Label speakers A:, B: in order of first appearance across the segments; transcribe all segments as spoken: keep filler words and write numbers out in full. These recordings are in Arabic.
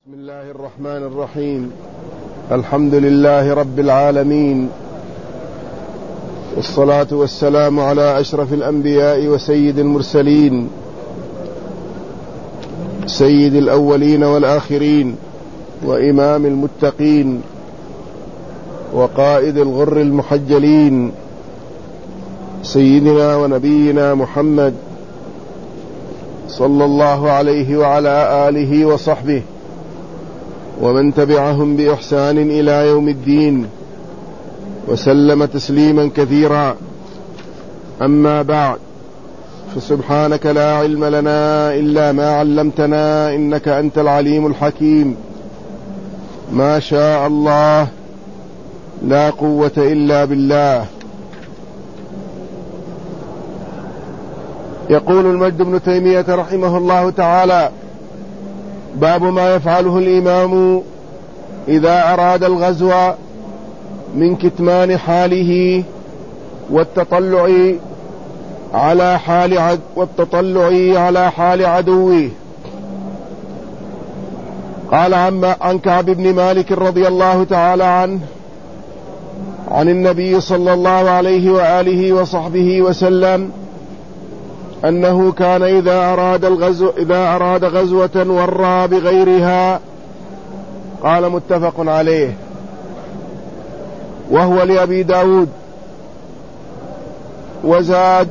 A: بسم الله الرحمن الرحيم. الحمد لله رب العالمين، والصلاة والسلام على أشرف الأنبياء وسيد المرسلين، سيد الأولين والآخرين، وإمام المتقين، وقائد الغر المحجلين، سيدنا ونبينا محمد صلى الله عليه وعلى آله وصحبه ومن تبعهم بإحسان إلى يوم الدين، وسلم تسليما كثيرا. أما بعد، فسبحانك لا علم لنا إلا ما علمتنا، إنك أنت العليم الحكيم. ما شاء الله، لا قوة إلا بالله. يقول المجد بن تيمية رحمه الله تعالى: باب ما يفعله الإمام إذا أراد الغزو من كتمان حاله والتطلع على حال عد والتطلع على حال عدوه. قال عن كعب بن مالك رضي الله تعالى عنه عن النبي صلى الله عليه وآله وصحبه وسلم أنه كان إذا أراد الغزو إذا أراد غزوة ورى بغيرها. قال متفق عليه. وهو لأبي داود. وزاد: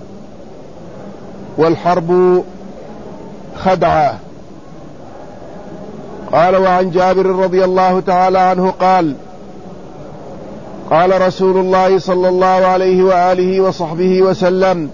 A: والحرب خدعة. قال وعن جابر رضي الله تعالى عنه قال: قال رسول الله صلى الله عليه وآله وصحبه وسلم: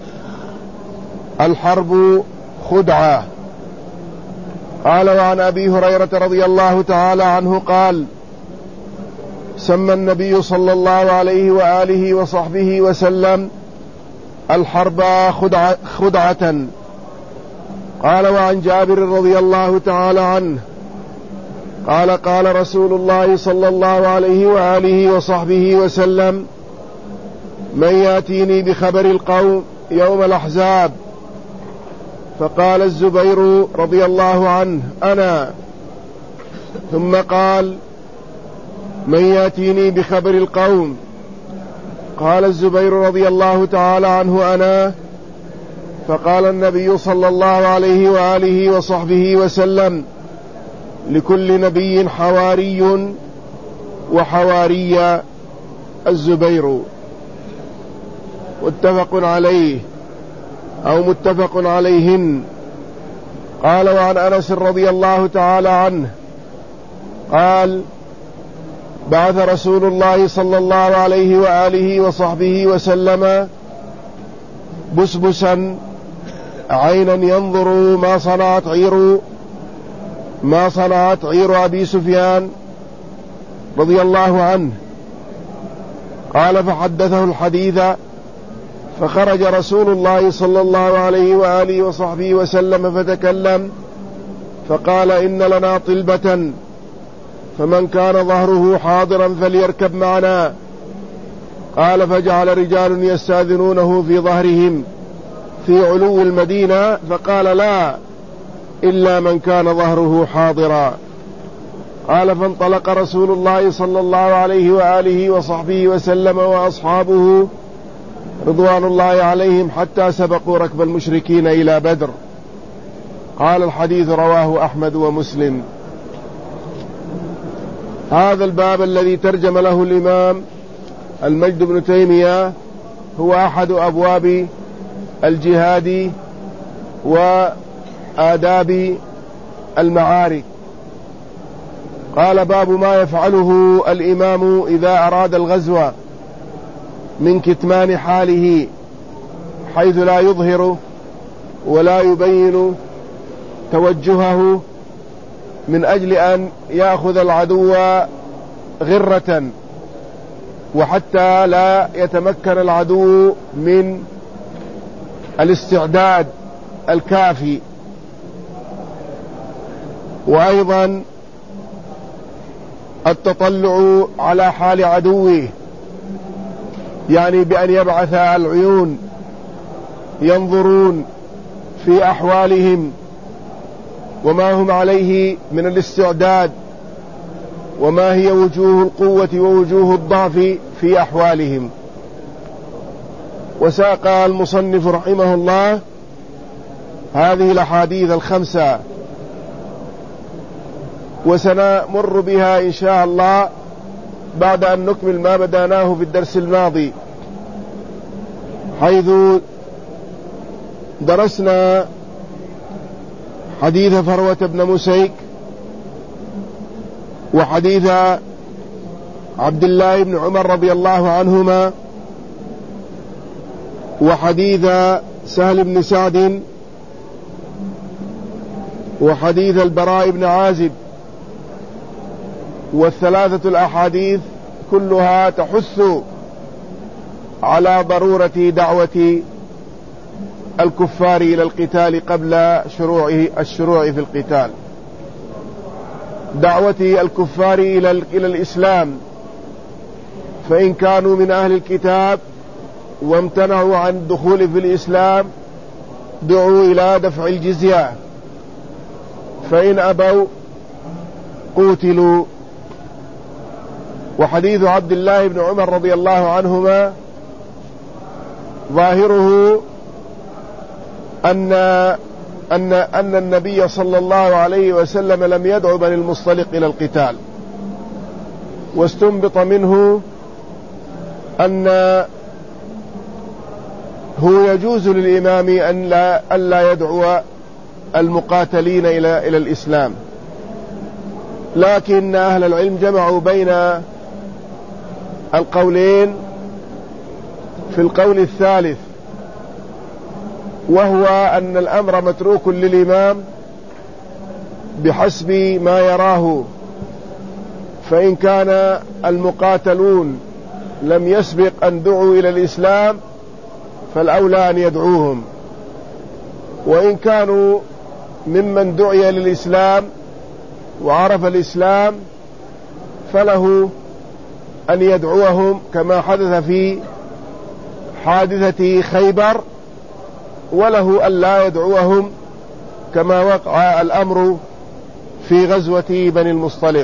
A: الحرب خدعة. قال وعن أبي هريرة رضي الله تعالى عنه قال: سمى النبي صلى الله عليه وآله وصحبه وسلم الحرب خدعة, خدعة. قال وعن جابر رضي الله تعالى عنه قال: قال رسول الله صلى الله عليه وآله وصحبه وسلم: من يأتيني بخبر القوم يوم الأحزاب؟ فقال الزبير رضي الله عنه: أنا. ثم قال: من يأتيني بخبر القوم؟ قال الزبير رضي الله تعالى عنه: أنا. فقال النبي صلى الله عليه وآله وصحبه وسلم: لكل نبي حواري، وحواري الزبير. متفق عليه أو متفق عليهن. قال وعن أنس رضي الله تعالى عنه قال: بعث رسول الله صلى الله عليه وآله وصحبه وسلم بسبسا عينا ينظر ما صنعت عير ما صنعت عير أبي سفيان رضي الله عنه. قال فحدثه الحديث، فخرج رسول الله صلى الله عليه وآله وصحبه وسلم فتكلم فقال: إن لنا طلبة، فمن كان ظهره حاضرا فليركب معنا. قال فجعل رجال يستاذنونه في ظهرهم في علو المدينة، فقال: لا، إلا من كان ظهره حاضرا. قال فانطلق رسول الله صلى الله عليه وآله وصحبه وسلم وأصحابه رضوان الله عليهم حتى سبقوا ركب المشركين إلى بدر. قال الحديث رواه أحمد ومسلم. هذا الباب الذي ترجم له الإمام المجد بن تيمية هو أحد أبواب الجهاد وآداب المعارك. قال: باب ما يفعله الإمام إذا أراد الغزو من كتمان حاله، حيث لا يظهر ولا يبين توجهه من أجل أن يأخذ العدو غرة، وحتى لا يتمكن العدو من الاستعداد الكافي. وأيضا التطلع على حال عدوه، يعني بأن يبعث العيون ينظرون في أحوالهم وما هم عليه من الاستعداد وما هي وجوه القوة ووجوه الضعف في أحوالهم. وساق المصنف رحمه الله هذه الأحاديث الخمسة، وسنمر بها إن شاء الله بعد أن نكمل ما بدأناه في الدرس الماضي، حيث درسنا حديث فروة بن مسيك، وحديث عبد الله بن عمر رضي الله عنهما، وحديث سهل بن سعد، وحديث البراء بن عازب. والثلاثة الأحاديث كلها تحث على ضرورة دعوة الكفار إلى القتال قبل شروعه الشروع في القتال، دعوة الكفار إلى إلى الإسلام، فإن كانوا من أهل الكتاب وامتنعوا عن الدخول في الإسلام دعوا إلى دفع الجزية، فإن أبوا قتلوا. وحديث عبد الله بن عمر رضي الله عنهما ظاهره أن أن أن النبي صلى الله عليه وسلم لم يدعو بني المصطلق إلى القتال، واستنبط منه أن هو يجوز للإمام أن لا ألا يدعو المقاتلين إلى إلى الإسلام، لكن أهل العلم جمعوا بين القولين في القول الثالث، وهو أن الأمر متروك للإمام بحسب ما يراه، فإن كان المقاتلون لم يسبق أن دعوا إلى الإسلام فالأولى أن يدعوهم، وإن كانوا ممن دعي للإسلام وعرف الإسلام فله أن يدعوهم، كما حدث في حادثة خيبر، وله أن لا يدعوهم كما وقع الأمر في غزوة بني المصطلق.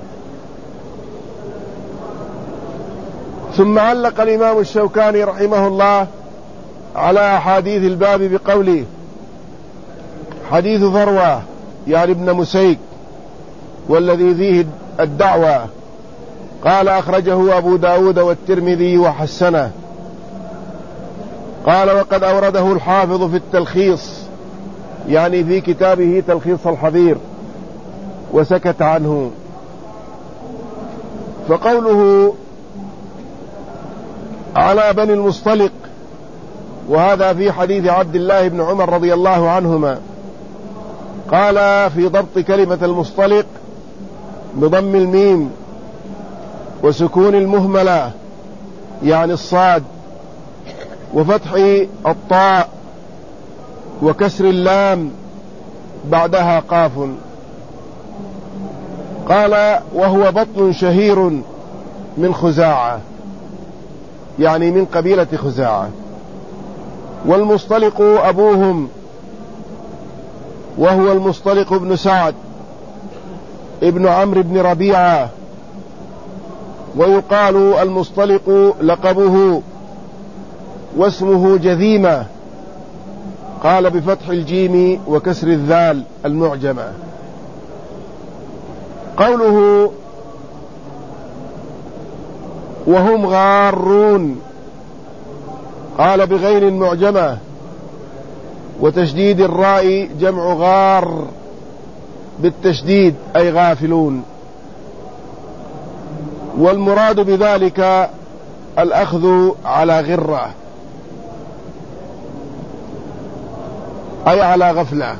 A: ثم علق الإمام الشوكاني رحمه الله على أحاديث الباب بقوله: حديث فروة يعني ابن مسيك والذي فيه الدعوة، قال أخرجه أبو داود والترمذي وحسنه. قال وقد أورده الحافظ في التلخيص، يعني في كتابه تلخيص الحبير، وسكت عنه. فقوله على بني المصطلق، وهذا في حديث عبد الله بن عمر رضي الله عنهما، قال في ضبط كلمة المصطلق بضم الميم وسكون المهملة يعني الصاد، وفتح الطاء وكسر اللام بعدها قاف. قال وهو بطن شهير من خزاعة، يعني من قبيلة خزاعة، والمصطلق أبوهم وهو المصطلق بن سعد ابن عمرو بن ربيعة، ويقال المصطلق لقبه واسمه جذيمة، قال بفتح الجيم وكسر الذال المعجمة. قوله وهم غارون، قال بغين المعجمة وتشديد الراء جمع غار بالتشديد أي غافلون، والمراد بذلك الأخذ على غرة أي على غفلة.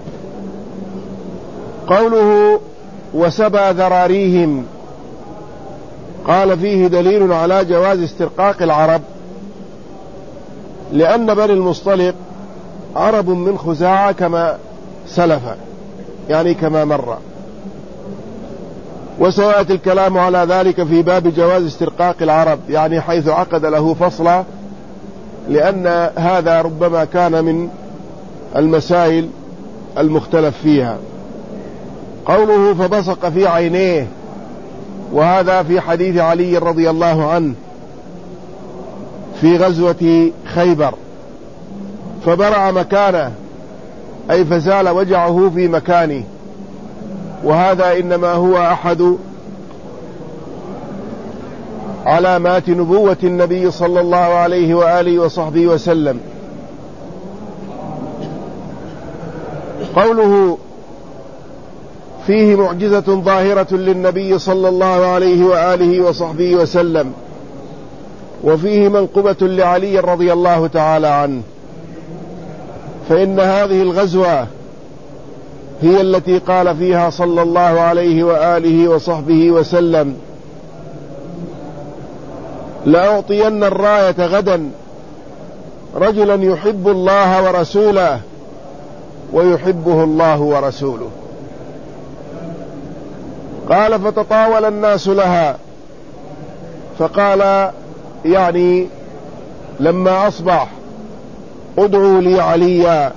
A: قوله وسبى ذراريهم، قال فيه دليل على جواز استرقاق العرب، لأن بني المصطلق عرب من خزاعة كما سلف، يعني كما مر، وسيأتي الكلام على ذلك في باب جواز استرقاق العرب، يعني حيث عقد له فصلا، لأن هذا ربما كان من المسائل المختلف فيها. قوله فبصق في عينيه، وهذا في حديث علي رضي الله عنه في غزوة خيبر، فبرع مكانه أي فزال وجعه في مكانه، وهذا إنما هو أحد علامات نبوة النبي صلى الله عليه وآله وصحبه وسلم. قوله فيه معجزة ظاهرة للنبي صلى الله عليه وآله وصحبه وسلم، وفيه منقبة لعلي رضي الله تعالى عنه، فإن هذه الغزوة هي التي قال فيها صلى الله عليه وآله وصحبه وسلم: لأعطين الراية غدا رجلا يحب الله ورسوله ويحبه الله ورسوله. قال: فتطاول الناس لها، فقال يعني لما أصبح: ادعوا لي عليا.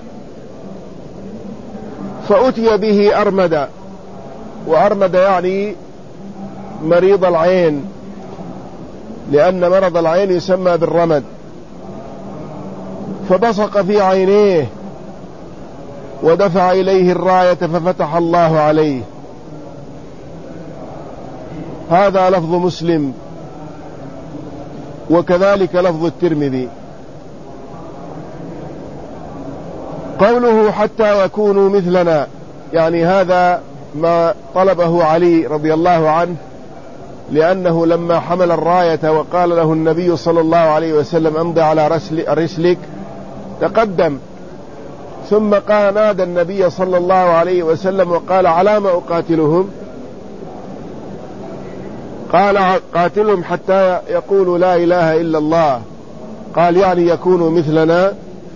A: فأتي به أرمد، وأرمد يعني مريض العين، لأن مرض العين يسمى بالرمد، فبصق في عينيه ودفع إليه الراية ففتح الله عليه. هذا لفظ مسلم، وكذلك لفظ الترمذي. قوله حتى يكونوا مثلنا، يعني هذا ما طلبه علي رضي الله عنه، لأنه لما حمل الراية وقال له النبي صلى الله عليه وسلم: امضي على رسلك، تقدم، ثم قال نادى النبي صلى الله عليه وسلم وقال: على ما أقاتلهم؟ قال: قاتلهم حتى يقولوا لا إله إلا الله. قال: يعني يكونوا مثلنا،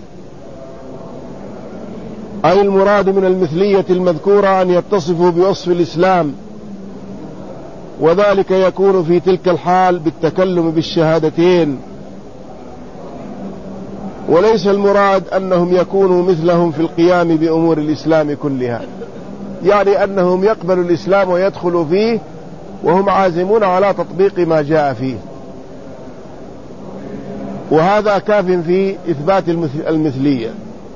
A: أي المراد من المثلية المذكورة أن يتصفوا بوصف الإسلام، وذلك يكون في تلك الحال بالتكلم بالشهادتين، وليس المراد أنهم يكونوا مثلهم في القيام بأمور الإسلام كلها، يعني أنهم يقبلوا الإسلام ويدخلوا فيه وهم عازمون على تطبيق ما جاء فيه. وهذا كاف في إثبات المثلية،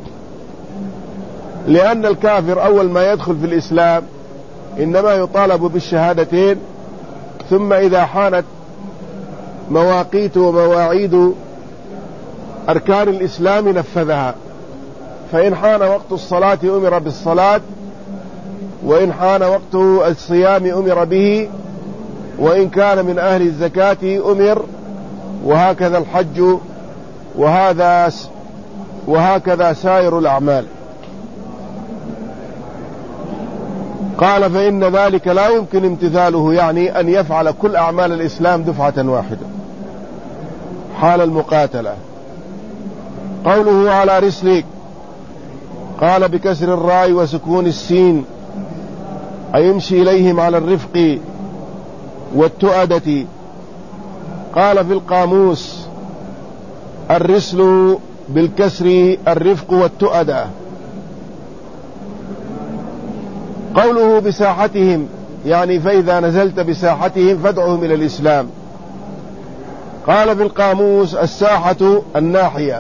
A: لأن الكافر أول ما يدخل في الإسلام إنما يطالب بالشهادتين، ثم إذا حانت مواقيت ومواعيد أركان الإسلام نفذها، فإن حان وقت الصلاة أمر بالصلاة، وإن حان وقت الصيام أمر به، وإن كان من أهل الزكاة أمر، وهكذا الحج، وهذا وهكذا سائر الأعمال. قال: فإن ذلك لا يمكن امتثاله، يعني أن يفعل كل أعمال الإسلام دفعة واحدة حال المقاتلة. قوله على رسلك، قال بكسر الراء وسكون السين، أي يمشي إليهم على الرفق والتؤدة. قال في القاموس: الرسل بالكسر الرفق والتؤدة. قوله بساحتهم، يعني فإذا نزلت بساحتهم فادعهم إلى الإسلام. قال في القاموس: الساحة الناحية،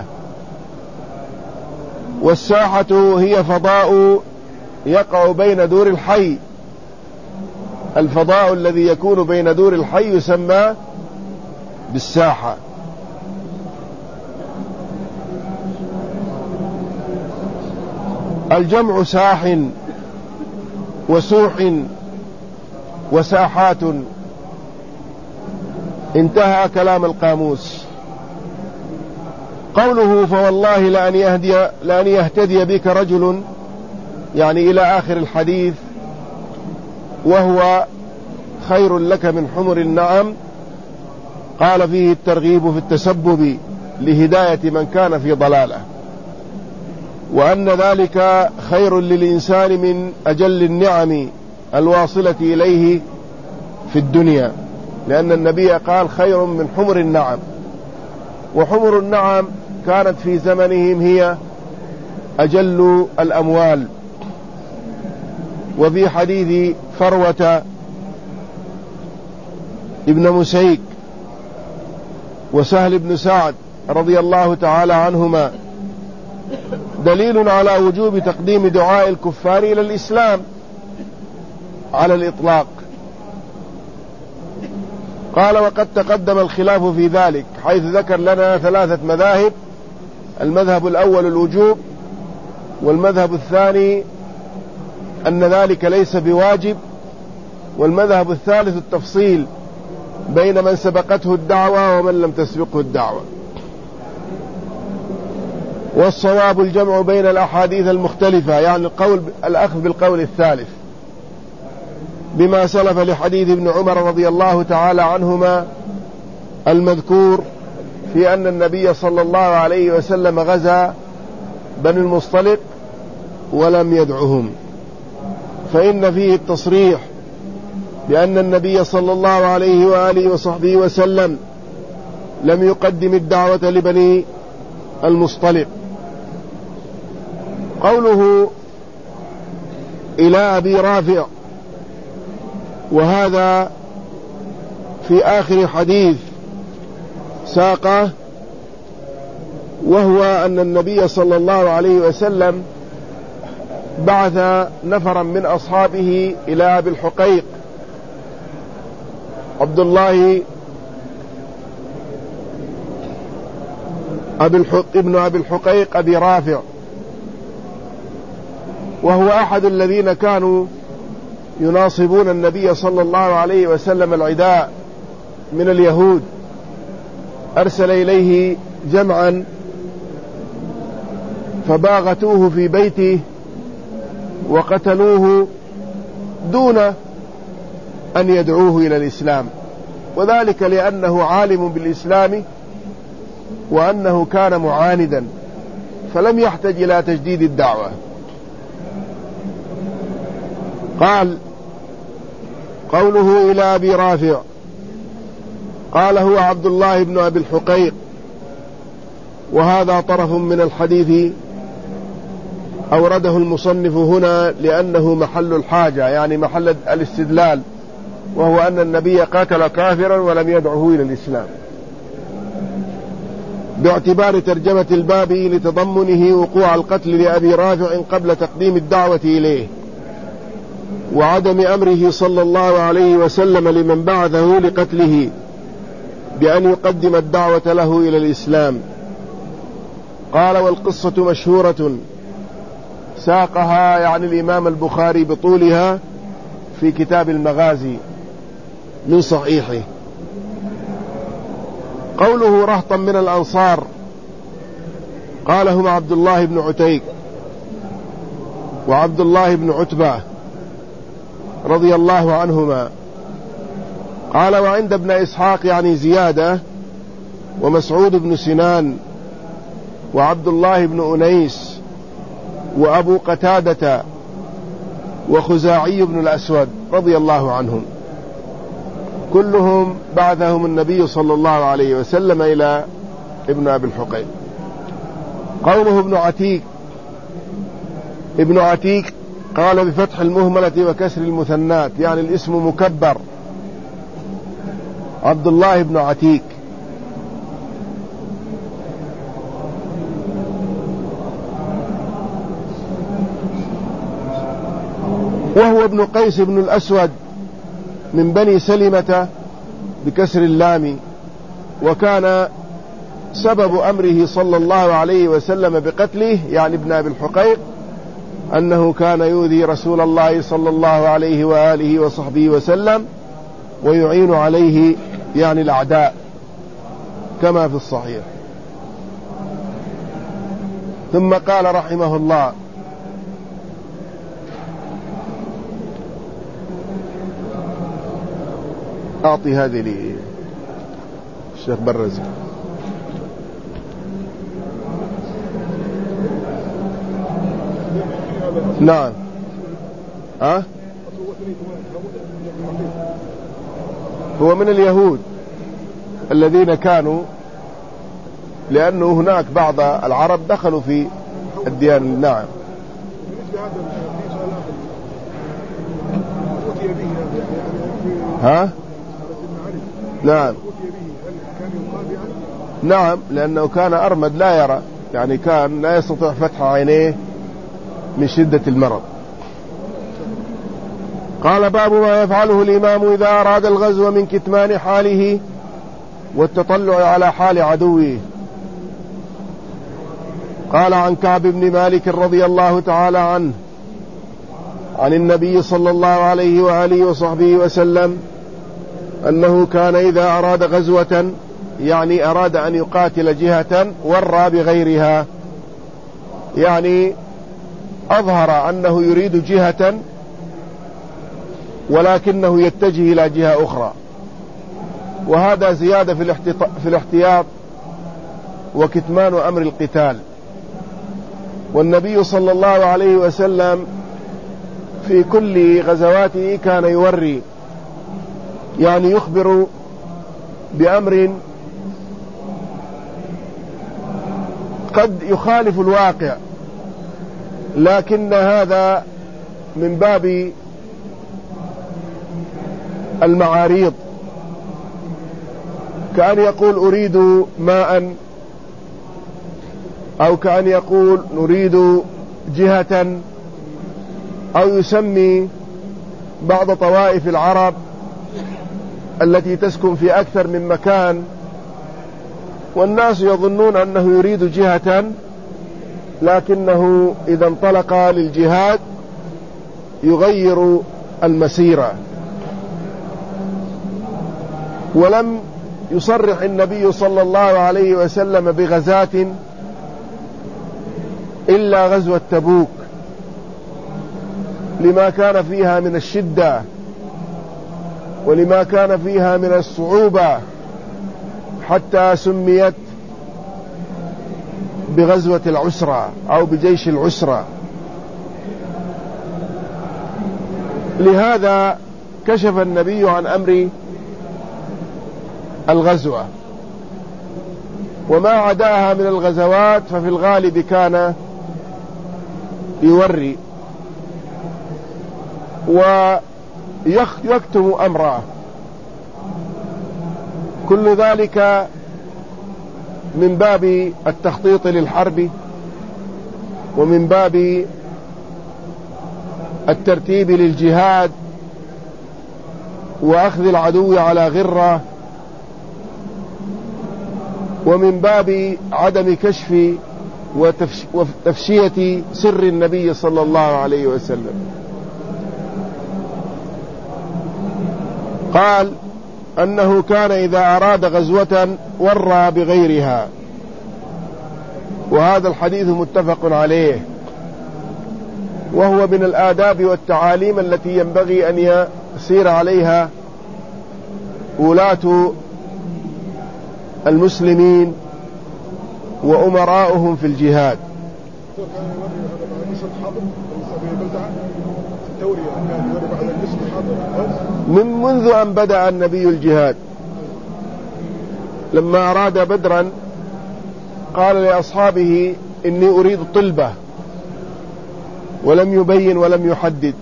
A: والساحة هي فضاء يقع بين دور الحي، الفضاء الذي يكون بين دور الحي يسمى بالساحة. الجمع ساح وسوح وساحات. انتهى كلام القاموس. قوله: فوالله لأن يهدي, لأن يهتدي بك رجل، يعني إلى آخر الحديث، وهو خير لك من حمر النعم. قال فيه الترغيب في التسبب لهداية من كان في ضلاله، وأن ذلك خير للإنسان من أجل النعم الواصلة إليه في الدنيا، لأن النبي قال: خير من حمر النعم. وحمر النعم كانت في زمنهم هي أجل الأموال. وفي حديث فروة ابن مسيك وسهل بن سعد رضي الله تعالى عنهما دليل على وجوب تقديم دعاء الكفار إلى الإسلام على الإطلاق. قال: وقد تقدم الخلاف في ذلك، حيث ذكر لنا ثلاثة مذاهب: المذهب الأول الوجوب، والمذهب الثاني أن ذلك ليس بواجب، والمذهب الثالث التفصيل بين من سبقته الدعوة ومن لم تسبقه الدعوة. والصواب الجمع بين الأحاديث المختلفة، يعني القول الأخذ بالقول الثالث، بما سلف لحديث ابن عمر رضي الله تعالى عنهما المذكور في أن النبي صلى الله عليه وسلم غزا بني المصطلق ولم يدعهم، فإن فيه التصريح بأن النبي صلى الله عليه وآله وصحبه وسلم لم يقدم الدعوة لبني المصطلق. قوله إلى أبي رافع، وهذا في آخر حديث ساقه، وهو أن النبي صلى الله عليه وسلم بعث نفرا من أصحابه إلى أبي الحقيق عبد الله أبي الحق ابن أبي الحقيق أبي رافع، وهو أحد الذين كانوا يناصبون النبي صلى الله عليه وسلم العداء من اليهود. أرسل إليه جمعا فباغتوه في بيته وقتلوه دون أن يدعوه إلى الإسلام، وذلك لأنه عالم بالإسلام وأنه كان معاندا، فلم يحتج إلى تجديد الدعوة. قال: قوله إلى أبي رافع، قال: هو عبد الله بن أبي الحقيق، وهذا طرف من الحديث أورده المصنف هنا لأنه محل الحاجة، يعني محل الاستدلال، وهو أن النبي قاتل كافرا ولم يدعه إلى الإسلام، باعتبار ترجمة الباب لتضمنه وقوع القتل لأبي رافع قبل تقديم الدعوة إليه، وعدم أمره صلى الله عليه وسلم لمن بعثه لقتله بأن يقدم الدعوة له إلى الإسلام. قال: والقصة مشهورة، ساقها يعني الإمام البخاري بطولها في كتاب المغازي من صحيحه. قوله رهطا من الأنصار، قال: هم عبد الله بن عتيك وعبد الله بن عتبة رضي الله عنهما. قال: وعند ابن إسحاق يعني زيادة، ومسعود بن سنان وعبد الله بن أنيس وأبو قتادة وخزاعي بن الأسود رضي الله عنهم، كلهم بعثهم النبي صلى الله عليه وسلم إلى ابن أبي الحقيق. قوله ابن عتيك، ابن عتيك قال بفتح المهملة وكسر المثنات، يعني الاسم مكبر، عبد الله بن عتيك. وهو ابن قيس بن الأسود من بني سلمة بكسر اللام، وكان سبب أمره صلى الله عليه وسلم بقتله يعني ابن أبي الحقيق أنه كان يؤذي رسول الله صلى الله عليه وآله وصحبه وسلم ويعين عليه يعني الأعداء كما في الصحيح. ثم قال رحمه الله: أعطي هذه لي الشيخ برز. نعم. أه؟ هو من اليهود الذين كانوا، لأنه هناك بعض العرب دخلوا في الديانة. نعم. ها؟ نعم. نعم، لأنه كان أرمد لا يرى، يعني كان لا يستطيع فتح عينيه من شدة المرض. قال: باب ما يفعله الإمام إذا أراد الغزو من كتمان حاله والتطلع على حال عدوه. قال: عن كعب بن مالك رضي الله تعالى عنه عن النبي صلى الله عليه وآله وصحبه وسلم أنه كان إذا أراد غزوة، يعني أراد أن يقاتل جهة، ورى بغيرها، يعني أظهر أنه يريد جهة ولكنه يتجه إلى جهة أخرى، وهذا زيادة في الاحتياط وكتمان أمر القتال. والنبي صلى الله عليه وسلم في كل غزواته كان يوري، يعني يخبر بأمر قد يخالف الواقع، لكن هذا من باب المعاريض، كأن يقول أريد ماء، أو كأن يقول نريد جهة، أو يسمي بعض طوائف العرب التي تسكن في أكثر من مكان، والناس يظنون أنه يريد جهة، لكنه إذا انطلق للجهاد يغير المسيرة. ولم يصرح النبي صلى الله عليه وسلم بغزاة إلا غزوة تبوك، لما كان فيها من الشدة ولما كان فيها من الصعوبة، حتى سميت بغزوة العسرة أو بجيش العسرة. لهذا كشف النبي عن أمر الغزوة، وما عداها من الغزوات ففي الغالب كان يوري ويكتم أمره. كل ذلك من باب التخطيط للحرب، ومن باب الترتيب للجهاد، وأخذ العدو على غرة، ومن باب عدم كشف وتفشية سر النبي صلى الله عليه وسلم. قال أنه كان إذا أراد غزوة ورى بغيرها، وهذا الحديث متفق عليه، وهو من الآداب والتعاليم التي ينبغي أن يسير عليها ولاة المسلمين وأمراؤهم في الجهاد. من منذ أن بدأ النبي الجهاد، لما أراد بدرا قال لأصحابه إني أريد طلبة، ولم يبين ولم يحدد.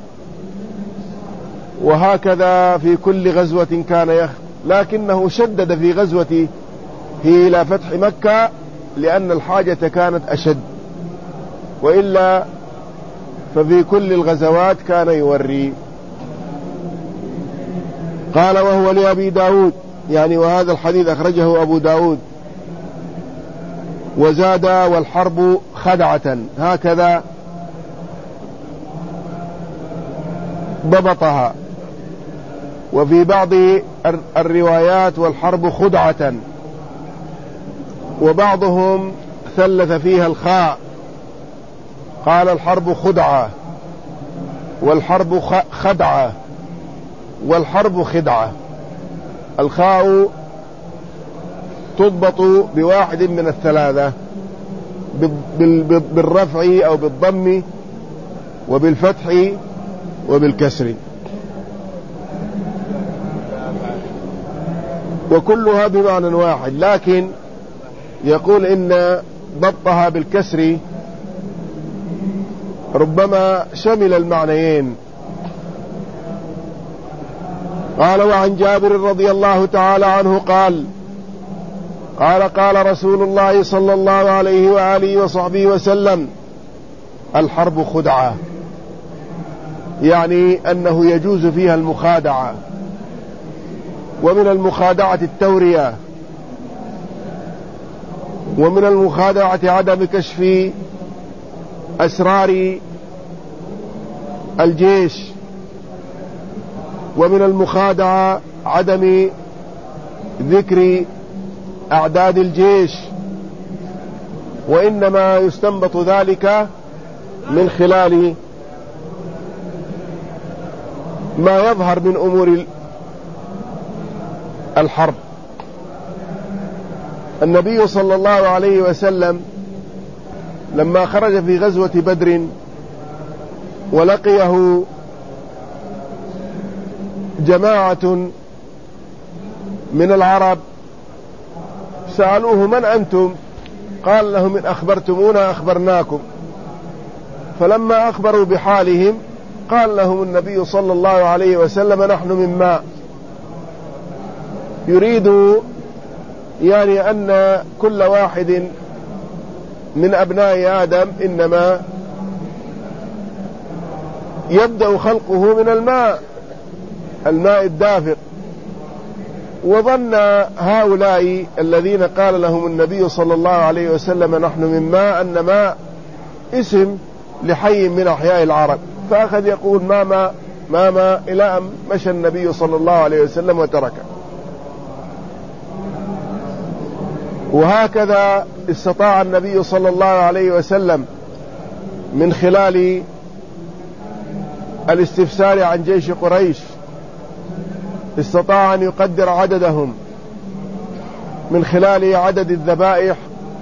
A: وهكذا في كل غزوة كان يخ، لكنه شدد في غزوته إلى فتح مكة لأن الحاجة كانت أشد، وإلا ففي كل الغزوات كان يوري. قال: وهو لأبي داود، يعني وهذا الحديث أخرجه أبو داود. وزاد: والحرب خدعة، هكذا ضبطها. وفي بعض الروايات: والحرب خدعة، وبعضهم ثلث فيها الخاء، قال: الحرب خدعة، والحرب خدعة، والحرب خدعة. الخاء تضبط بواحد من الثلاثة، بالرفع أو بالضم، وبالفتح، وبالكسر، وكلها بمعنى واحد، لكن يقول إن ضبطها بالكسر ربما شمل المعنيين. قال وعن جابر رضي الله تعالى عنه قال قال قال رسول الله صلى الله عليه وآله وصحبه وسلم الحرب خدعة، يعني أنه يجوز فيها المخادعة، ومن المخادعة التورية، ومن المخادعة عدم كشف أسرار الجيش، ومن المخادعة عدم ذكر أعداد الجيش، وإنما يستنبط ذلك من خلال ما يظهر من أمور الحرب. النبي صلى الله عليه وسلم لما خرج في غزوة بدر ولقيه جماعة من العرب سألوه من أنتم؟ قال لهم إن أخبرتمونا أخبرناكم. فلما أخبروا بحالهم قال لهم النبي صلى الله عليه وسلم نحن من ماء، يريد يعني أن كل واحد من أبناء آدم إنما يبدأ خلقه من الماء الماء الدافق. وظن هؤلاء الذين قال لهم النبي صلى الله عليه وسلم نحن من ماء أن ماء اسم لحي من أحياء العرب، فأخذ يقول ما ماء ما ماء إلى أن مشى النبي صلى الله عليه وسلم وتركه. وهكذا استطاع النبي صلى الله عليه وسلم من خلال الاستفسار عن جيش قريش استطاع أن يقدر عددهم من خلال عدد الذبائح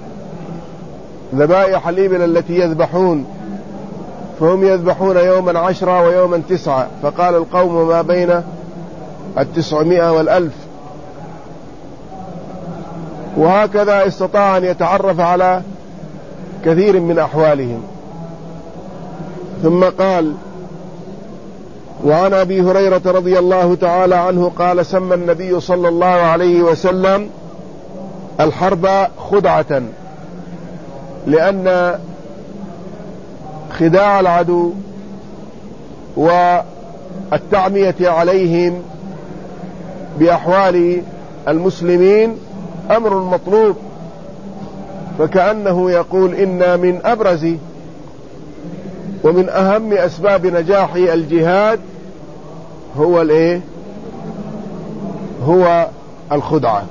A: ذبائح الإبل التي يذبحون، فهم يذبحون يوما عشرة ويوما تسعة، فقال القوم ما بين التسعمائة والألف. وهكذا استطاع أن يتعرف على كثير من أحوالهم. ثم قال وعن أبي هريرة رضي الله تعالى عنه قال سمى النبي صلى الله عليه وسلم الحرب خدعة، لأن خداع العدو والتعمية عليهم بأحوال المسلمين أمر مطلوب، فكأنه يقول إن من أبرز ومن أهم أسباب نجاح الجهاد هو الإيه؟ هو الخدعة.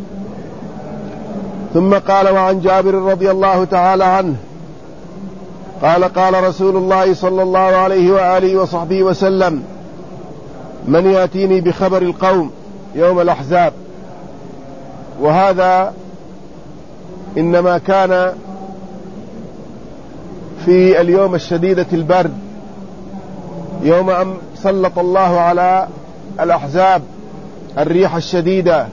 A: ثم قال وعن جابر رضي الله تعالى عنه قال قال رسول الله صلى الله عليه وآله وصحبه وسلم من يأتيني بخبر القوم يوم الأحزاب. وهذا إنما كان في اليوم الشديدة البرد، يوم أن سلط الله على الأحزاب الريح الشديدة،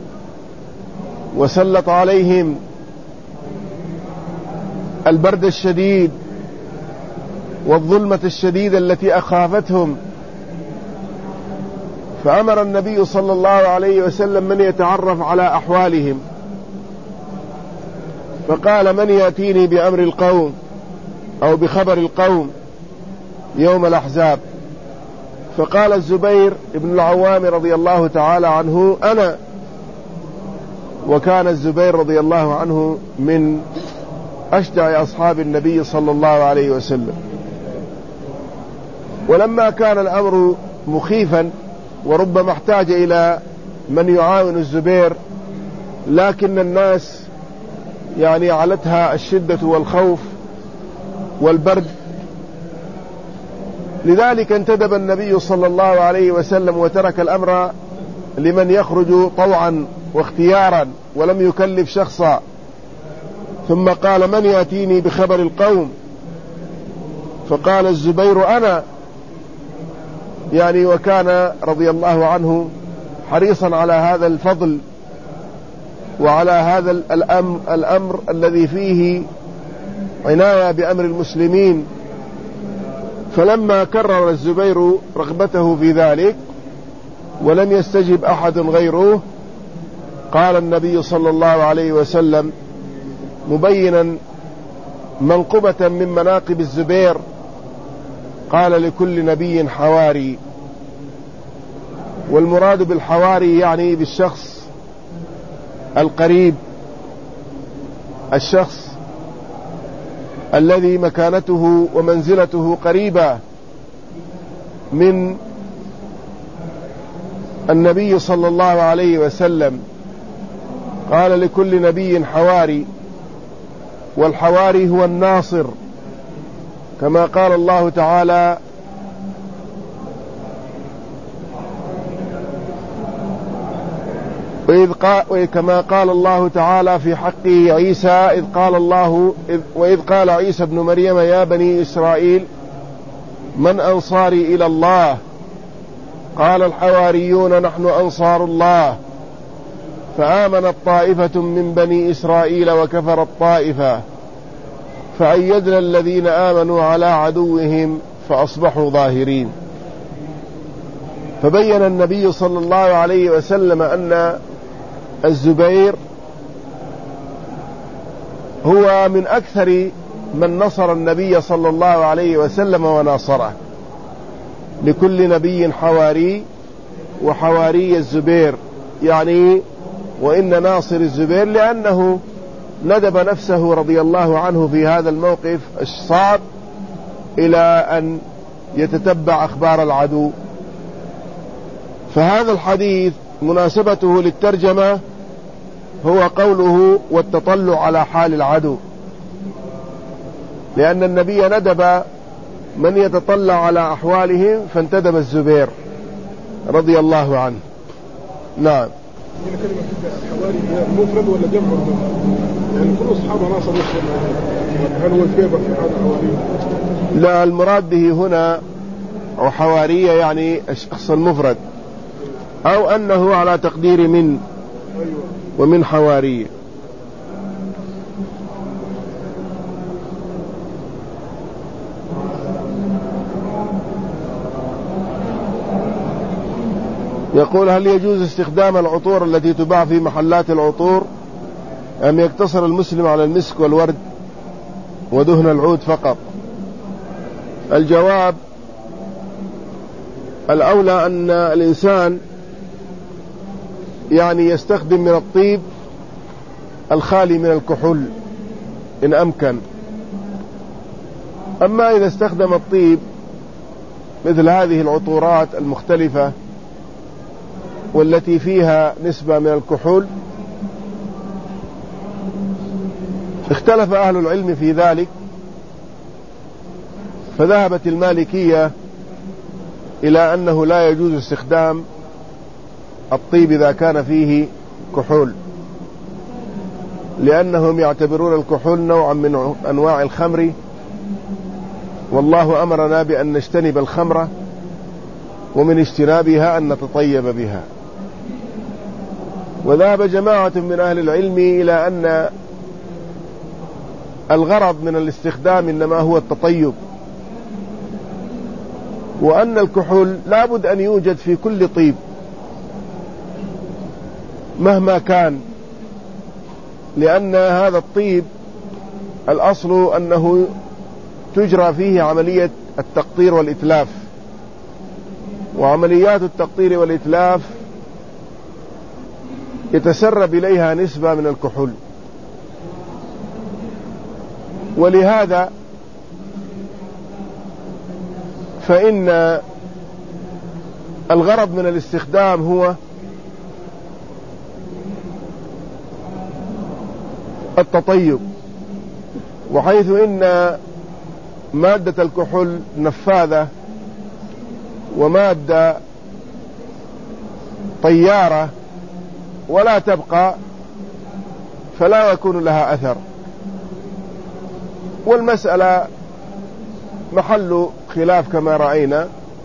A: وسلط عليهم البرد الشديد والظلمة الشديدة التي أخافتهم. فأمر النبي صلى الله عليه وسلم من يتعرف على أحوالهم، فقال من يأتيني بأمر القوم أو بخبر القوم يوم الأحزاب. فقال الزبير بن العوام رضي الله تعالى عنه أنا. وكان الزبير رضي الله عنه من أشجع أصحاب النبي صلى الله عليه وسلم. ولما كان الأمر مخيفا وربما احتاج إلى من يعاون الزبير، لكن الناس يعني علتها الشدة والخوف والبرد، لذلك انتدب النبي صلى الله عليه وسلم وترك الأمر لمن يخرج طوعا واختيارا ولم يكلف شخصا. ثم قال من يأتيني بخبر القوم؟ فقال الزبير أنا، يعني وكان رضي الله عنه حريصا على هذا الفضل وعلى هذا الأمر, الأمر الذي فيه عناية بأمر المسلمين. فلما كرر الزبير رغبته في ذلك ولم يستجب أحد غيره، قال النبي صلى الله عليه وسلم مبينا منقبة من مناقب الزبير، قال لكل نبي حواري. والمراد بالحواري يعني بالشخص القريب، الشخص الذي مكانته ومنزلته قريبة من النبي صلى الله عليه وسلم. قال لكل نبي حواري، والحواري هو الناصر، كما قال الله تعالى وإذ قال كما قال الله تعالى في حقه عيسى إذ قال الله إذ وإذ قال عيسى ابن مريم يا بني إسرائيل من أنصاري إلى الله قال الحواريون نحن أنصار الله فآمنت طائفة من بني إسرائيل وكفرت طائفة فأيدنا الذين آمنوا على عدوهم فأصبحوا ظاهرين. فبين النبي صلى الله عليه وسلم أن الزبير هو من أكثر من نصر النبي صلى الله عليه وسلم وناصره. لكل نبي حواري، وحواري الزبير يعني وإن ناصر الزبير لأنه ندب نفسه رضي الله عنه في هذا الموقف الصعب إلى أن يتتبع أخبار العدو. فهذا الحديث مناسبته للترجمة هو قوله والتطلع على حال العدو، لأن النبي ندب من يتطلع على أحوالهم، فانتدب الزبير رضي الله عنه. نعم.
B: هنا كلمة الحواري مفرد ولا جمع؟ يعني كل أصحاب ناصر هل هو الكبر في هذا الحواري؟
A: لا، المراد به هنا أو حوارية يعني الشخص المفرد، أو أنه على تقدير من ومن حوارية. يقول هل يجوز استخدام العطور التي تباع في محلات العطور أم يقتصر المسلم على المسك والورد ودهن العود فقط؟ الجواب الأولى أن الإنسان يعني يستخدم من الطيب الخالي من الكحول إن أمكن. أما إذا استخدم الطيب مثل هذه العطورات المختلفة والتي فيها نسبة من الكحول، اختلف أهل العلم في ذلك، فذهبت المالكية إلى أنه لا يجوز استخدام الطيب إذا كان فيه كحول، لأنهم يعتبرون الكحول نوعا من أنواع الخمر، والله أمرنا بأن نجتنب الخمر، ومن اجتنابها أن نتطيب بها. وذهب جماعة من أهل العلم إلى أن الغرض من الاستخدام إنما هو التطيب، وأن الكحول لابد أن يوجد في كل طيب مهما كان، لأن هذا الطيب الأصل أنه تجرى فيه عملية التقطير والإتلاف، وعمليات التقطير والإتلاف يتسرب إليها نسبة من الكحول. ولهذا فإن الغرض من الاستخدام هو التطيب، وحيث إن مادة الكحول نفاذة ومادة طيارة ولا تبقى، فلا يكون لها أثر. والمسألة محل خلاف كما رأينا،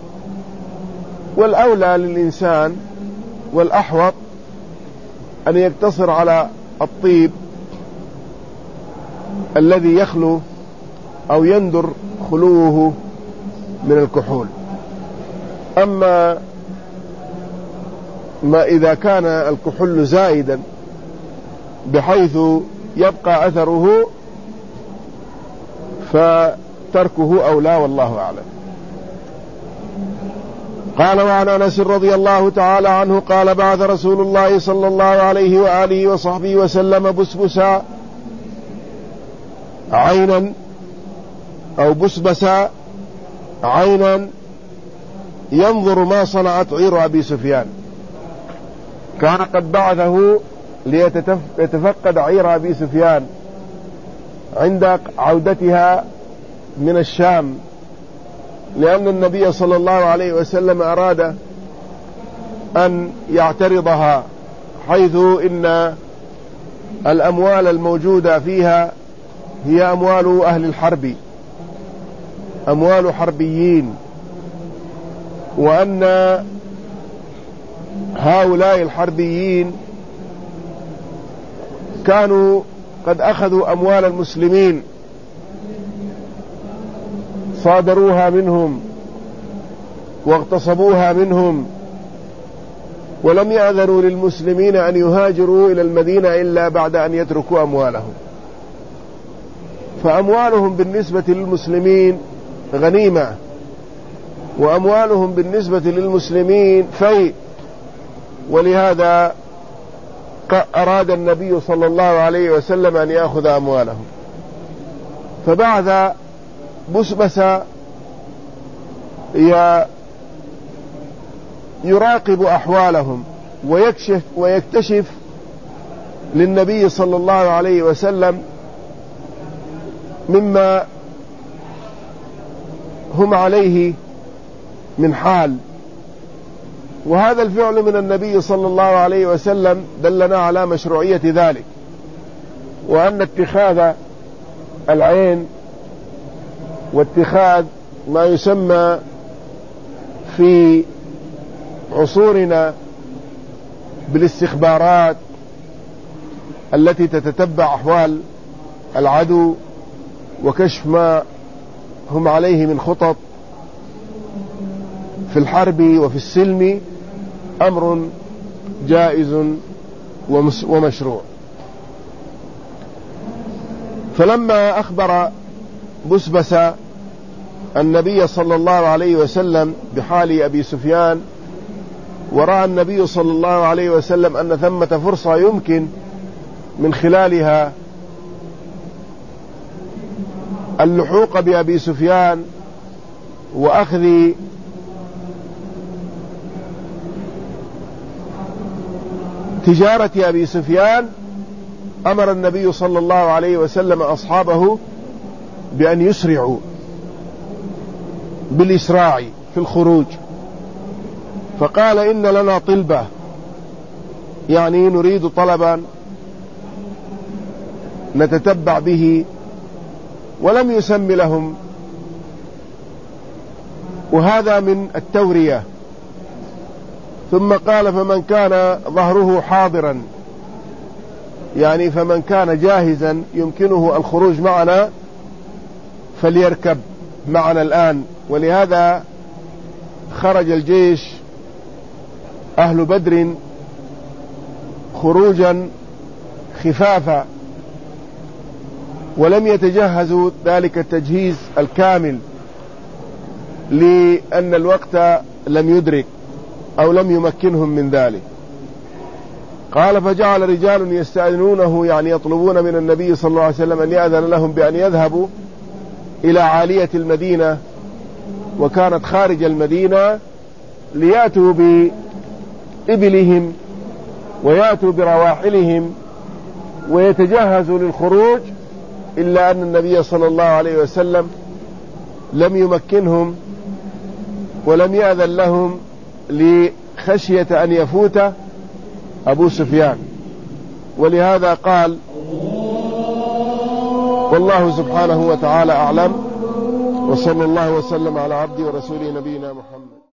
A: والأولى للإنسان والأحوط أن يقتصر على الطيب الذي يخلو أو يندر خلوه من الكحول. أما ما إذا كان الكحول زائدا بحيث يبقى أثره فتركه أولى، والله أعلم. قال: وعن أنس رضي الله تعالى عنه قال: بعث رسول الله صلى الله عليه وآله وصحبه وسلم بسبسا عينا أو بسبسا عينا ينظر ما صنعت عير أبي سفيان. كان قد بعثه ليتفقد عير أبي سفيان عند عودتها من الشام، لأن النبي صلى الله عليه وسلم أراد أن يعترضها، حيث إن الأموال الموجودة فيها هي أموال أهل الحرب، أموال حربيين، وأن هؤلاء الحربيين كانوا قد أخذوا أموال المسلمين، صادروها منهم واغتصبوها منهم، ولم يأذنوا للمسلمين أن يهاجروا إلى المدينة إلا بعد أن يتركوا أموالهم. فأموالهم بالنسبة للمسلمين غنيمة، وأموالهم بالنسبة للمسلمين فيء، ولهذا أراد النبي صلى الله عليه وسلم أن يأخذ أموالهم. فبعث بسبسة يراقب أحوالهم ويكشف ويكتشف للنبي صلى الله عليه وسلم مما هم عليه من حال. وهذا الفعل من النبي صلى الله عليه وسلم دلنا على مشروعية ذلك، وأن اتخاذ العين واتخاذ ما يسمى في عصورنا بالاستخبارات التي تتتبع أحوال العدو وكشف ما هم عليه من خطط في الحرب وفي السلم أمر جائز ومشروع. فلما أخبر بسبسة النبي صلى الله عليه وسلم بحال أبي سفيان، ورأى النبي صلى الله عليه وسلم أن ثمة فرصة يمكن من خلالها اللحوق بأبي سفيان وأخذ تجارة أبي سفيان، أمر النبي صلى الله عليه وسلم أصحابه بأن يسرعوا بالإسراع في الخروج. فقال: إن لنا طلبة، يعني نريد طلبا نتتبع به، ولم يسم لهم، وهذا من التورية. ثم قال: فمن كان ظهره حاضرا، يعني فمن كان جاهزا يمكنه الخروج معنا فليركب معنا الآن. ولهذا خرج الجيش أهل بدر خروجا خفافا، ولم يتجهزوا ذلك التجهيز الكامل، لأن الوقت لم يدرك أو لم يمكنهم من ذلك. قال: فجعل رجال يستأذنونه، يعني يطلبون من النبي صلى الله عليه وسلم أن يأذن لهم بأن يذهبوا إلى عالية المدينة، وكانت خارج المدينة، ليأتوا بإبلهم ويأتوا برواحلهم ويتجهزوا للخروج، إلا أن النبي صلى الله عليه وسلم لم يمكنهم ولم يأذن لهم لخشية أن يفوت أبو سفيان. ولهذا قال: والله سبحانه وتعالى أعلم، وصلى الله وسلم على عبده ورسوله نبينا محمد.